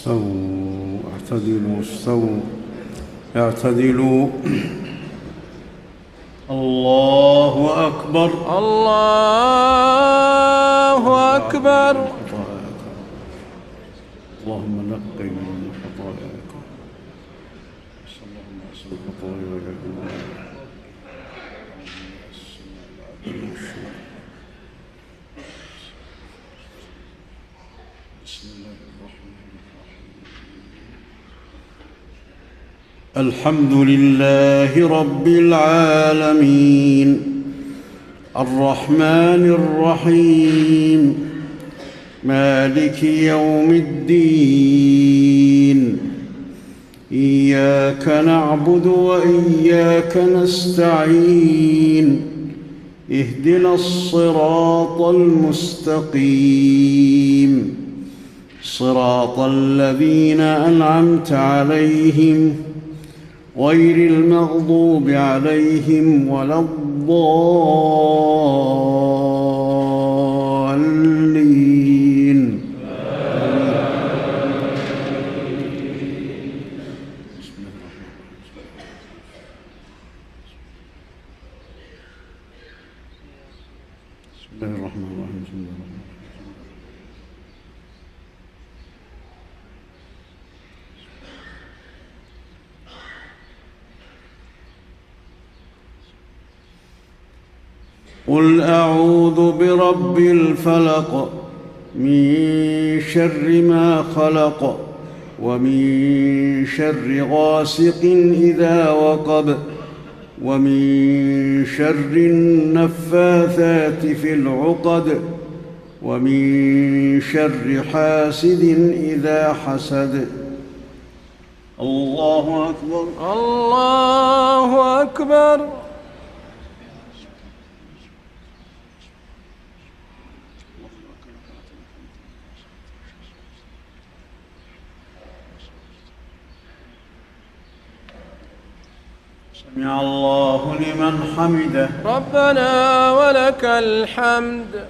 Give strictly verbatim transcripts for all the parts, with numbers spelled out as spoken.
استووا اعتدلوا استووا اعتدلوا. الله أكبر الله أكبر. اللهم نقي من خطاياك صلى الله عليه وسلم خطاياك. بسم الله الرحمن الرحيم. الحمد لله رب العالمين الرحمن الرحيم مالك يوم الدين إياك نعبد وإياك نستعين اهدنا الصراط المستقيم صراط الذين أنعمت عليهم غير المغضوب عليهم ولا الضالين. بسم الله الرحمن الرحيم. بسم الله الرحمن الرحيم. قل أعوذ برب الفلق من شر ما خلق ومن شر غاسق إذا وقب ومن شر النفاثات في العقد ومن شر حاسد إذا حسد. الله أكبر الله أكبر. سمع الله لمن حمده. ربنا ولك الحمد.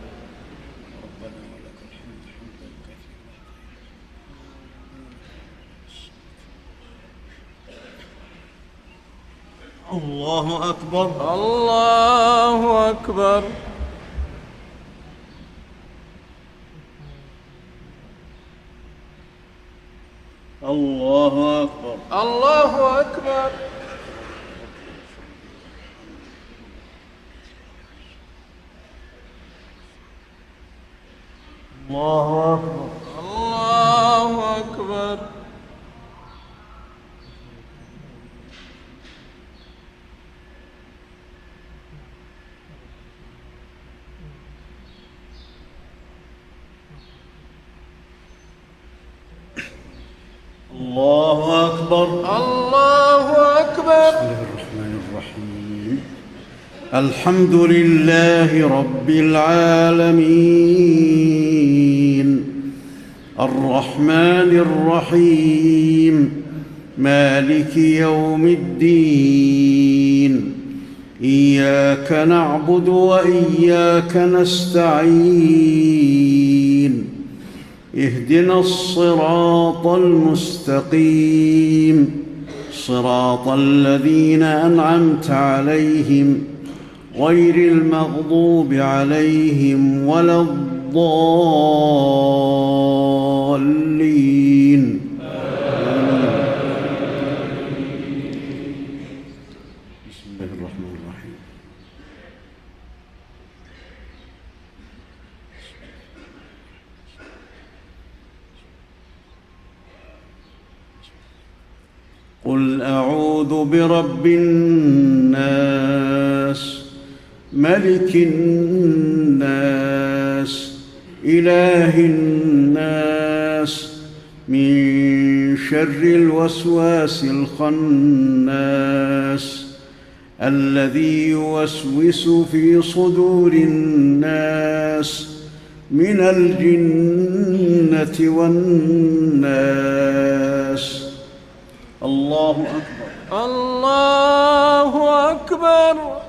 الله أكبر الله أكبر. الله أكبر الله أكبر. الله أكبر الله أكبر. الله أكبر الله أكبر. بسم الله الرحمن الرحيم. الحمد لله رب العالمين الرحمن الرحيم مالك يوم الدين إياك نعبد وإياك نستعين اهدنا الصراط المستقيم صراط الذين أنعمت عليهم غير المغضوب عليهم ولا الضالين. بسم الله الرحمن الرحيم. قل أعوذ برب الناس ملك الناس إله الناس من شر الوسواس الخناس الذي يوسوس في صدور الناس من الجنة والناس. الله أكبر الله أكبر.